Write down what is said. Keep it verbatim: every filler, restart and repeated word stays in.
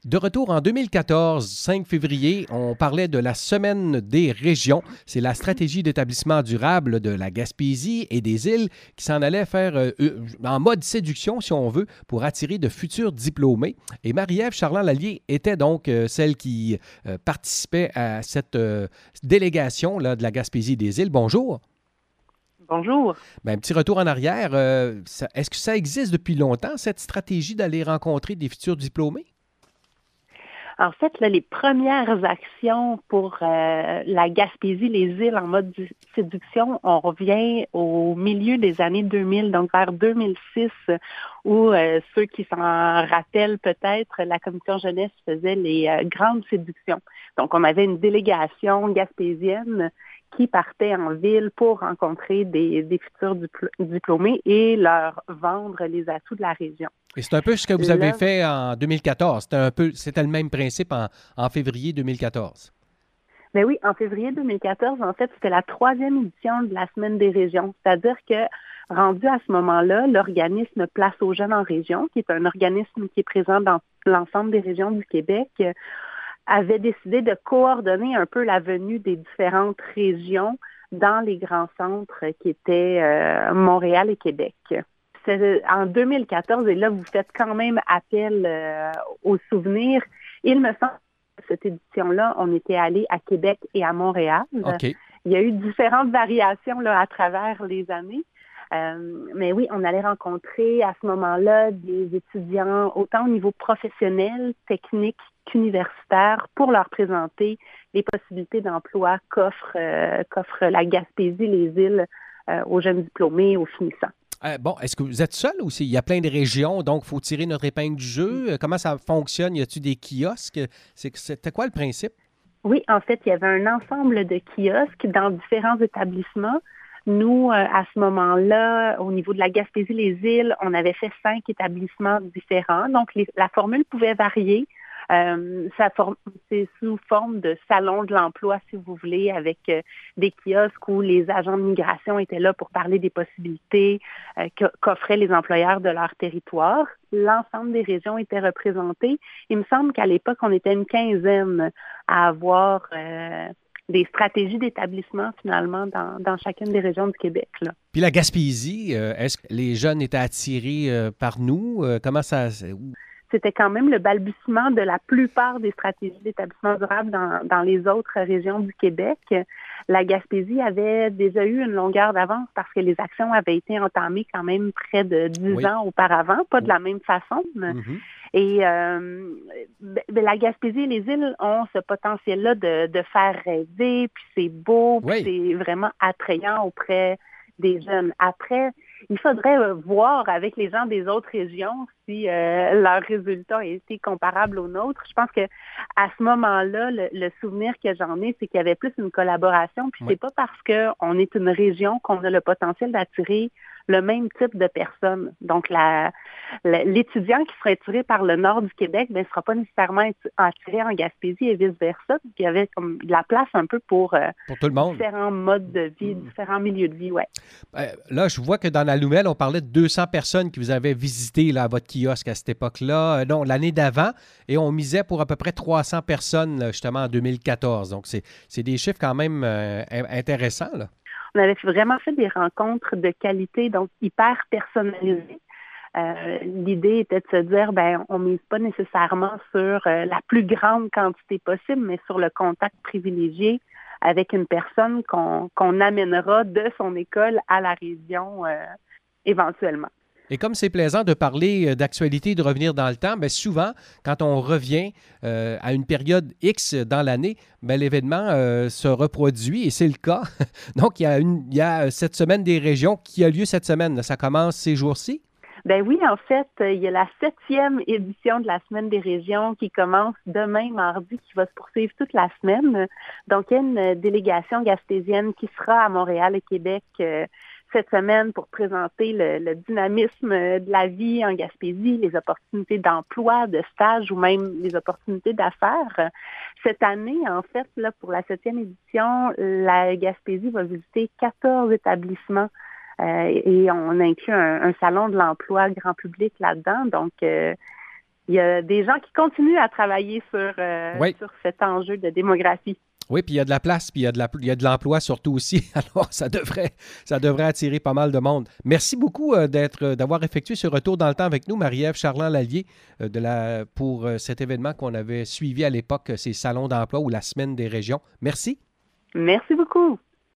De retour en deux mille quatorze, cinq février, on parlait de la Semaine des régions. C'est la stratégie d'établissement durable de la Gaspésie et des îles qui s'en allait faire euh, en mode séduction, si on veut, pour attirer de futurs diplômés. Et Marie-Ève Charland-Lallier était donc euh, celle qui euh, participait à cette euh, délégation là, de la Gaspésie et des îles. Bonjour. Bonjour. Bien, un petit retour en arrière. Euh, ça, est-ce que ça existe depuis longtemps, cette stratégie d'aller rencontrer des futurs diplômés? En fait, là, les premières actions pour euh, la Gaspésie, les îles en mode séduction, on revient au milieu des années deux mille, donc vers deux mille six, où euh, ceux qui s'en rappellent peut-être, la commission jeunesse faisait les euh, grandes séductions. Donc, on avait une délégation gaspésienne qui partait en ville pour rencontrer des, des futurs dipl- diplômés et leur vendre les atouts de la région. Et c'est un peu ce que vous avez Là, fait en deux mille quatorze. C'était un peu, c'était le même principe en, en février deux mille quatorze. Ben oui, en février deux mille quatorze, en fait, c'était la troisième édition de la Semaine des régions. C'est-à-dire que, rendu à ce moment-là, l'organisme Place aux jeunes en région, qui est un organisme qui est présent dans l'ensemble des régions du Québec, avait décidé de coordonner un peu la venue des différentes régions dans les grands centres qui étaient euh, Montréal et Québec. C'est en deux mille quatorze, et là, vous faites quand même appel euh, aux souvenirs. Il me semble que cette édition-là, on était allé à Québec et à Montréal. OK. Il y a eu différentes variations là, à travers les années. Euh, mais oui, on allait rencontrer à ce moment-là des étudiants autant au niveau professionnel, technique qu'universitaire pour leur présenter les possibilités d'emploi qu'offre, euh, qu'offre la Gaspésie, les îles euh, aux jeunes diplômés, aux finissants. Euh, bon, est-ce que vous êtes seul aussi? Il y a plein de régions, donc il faut tirer notre épingle du jeu. Euh, Comment ça fonctionne? Y a-t-il des kiosques? C'est, c'était quoi le principe? Oui, en fait, il y avait un ensemble de kiosques dans différents établissements. Nous, euh, à ce moment-là, au niveau de la Gaspésie, les îles, on avait fait cinq établissements différents. Donc, les, la formule pouvait varier. Euh, ça form- c'est sous forme de salon de l'emploi, si vous voulez, avec euh, des kiosques où les agents de migration étaient là pour parler des possibilités euh, qu'offraient les employeurs de leur territoire. L'ensemble des régions étaient représentées. Il me semble qu'à l'époque, on était une quinzaine à avoir euh, des stratégies d'établissement, finalement, dans, dans chacune des régions du Québec, là. Puis la Gaspésie, euh, est-ce que les jeunes étaient attirés euh, par nous? Euh, comment ça... c'est- C'était quand même le balbutiement de la plupart des stratégies d'établissement durable dans, dans les autres régions du Québec. La Gaspésie avait déjà eu une longueur d'avance parce que les actions avaient été entamées quand même près de dix Oui. ans auparavant, pas de la même façon. Mm-hmm. Et euh, ben, la Gaspésie et les îles ont ce potentiel-là de, de faire rêver, puis c'est beau, puis Oui. c'est vraiment attrayant auprès des jeunes. Après, il faudrait euh, voir avec les gens des autres régions si euh, leurs résultats étaient comparables aux nôtres. Je pense que à ce moment-là, le, le souvenir que j'en ai, c'est qu'il y avait plus une collaboration. Puis Oui. c'est pas parce qu'on est une région qu'on a le potentiel d'attirer le même type de personnes. Donc, la, la, l'étudiant qui sera attiré par le nord du Québec ne sera pas nécessairement attiré en Gaspésie et vice-versa. Il y avait comme de la place un peu pour, euh, Pour tout le monde. différents modes de vie, mmh. différents milieux de vie, ouais. Euh, là, je vois que dans la nouvelle, on parlait de deux cents personnes qui vous avaient visité là, votre kiosque à cette époque-là. Euh, non, l'année d'avant, et on misait pour à peu près trois cents personnes, là, justement, en deux mille quatorze. Donc, c'est, c'est des chiffres quand même euh, intéressants, là. On avait vraiment fait des rencontres de qualité, donc hyper personnalisées. Euh, l'idée était de se dire, ben, on mise pas nécessairement sur euh, la plus grande quantité possible, mais sur le contact privilégié avec une personne qu'on, qu'on amènera de son école à la région euh, éventuellement. Et comme c'est plaisant de parler d'actualité et de revenir dans le temps, bien souvent, quand on revient euh, à une période X dans l'année, bien, l'événement euh, se reproduit et c'est le cas. Donc, il y, a une, il y a cette semaine des régions qui a lieu cette semaine. Ça commence ces jours-ci? Ben oui, en fait, il y a la septième édition de la Semaine des régions qui commence demain, mardi, qui va se poursuivre toute la semaine. Donc, il y a une délégation gaspésienne qui sera à Montréal et Québec euh, cette semaine pour présenter le, le dynamisme de la vie en Gaspésie, les opportunités d'emploi, de stage ou même les opportunités d'affaires. Cette année, en fait, là, pour la septième édition, la Gaspésie va visiter quatorze établissements euh, et on inclut un, un salon de l'emploi grand public là-dedans. Donc, euh, il y a des gens qui continuent à travailler sur, euh, Oui. sur cet enjeu de démographie. Oui, puis il y a de la place, puis il y a de la, il y a de l'emploi surtout aussi. Alors, ça devrait, ça devrait attirer pas mal de monde. Merci beaucoup euh, d'être, euh, d'avoir effectué ce retour dans le temps avec nous, Marie-Ève Charland-Lallier, euh, de la, pour euh, cet événement qu'on avait suivi à l'époque, ces salons d'emploi ou la Semaine des régions. Merci. Merci beaucoup.